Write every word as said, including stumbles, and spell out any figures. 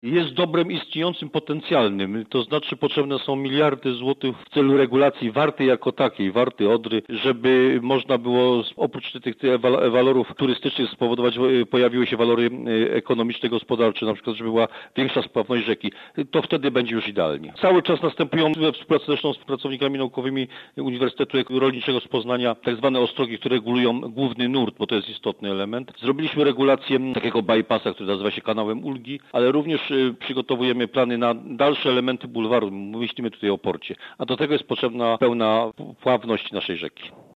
Jest dobrem istniejącym, potencjalnym, to znaczy potrzebne są miliardy złotych w celu regulacji Warty jako takiej, Warty Odry, żeby można było oprócz tych, tych walorów turystycznych spowodować, pojawiły się walory ekonomiczne, gospodarcze, na przykład żeby była większa spławność rzeki. To wtedy będzie już idealnie. Cały czas następują we współpracy zresztą z pracownikami naukowymi Uniwersytetu Rolniczego z Poznania tak zwane ostrogi, które regulują główny nurt, bo to jest istotny element. Zrobiliśmy regulację takiego bypassa, który nazywa się kanałem Ulgi, ale również przygotowujemy plany na dalsze elementy bulwaru. Myślimy tutaj o porcie. A do tego jest potrzebna pełna pławność naszej rzeki.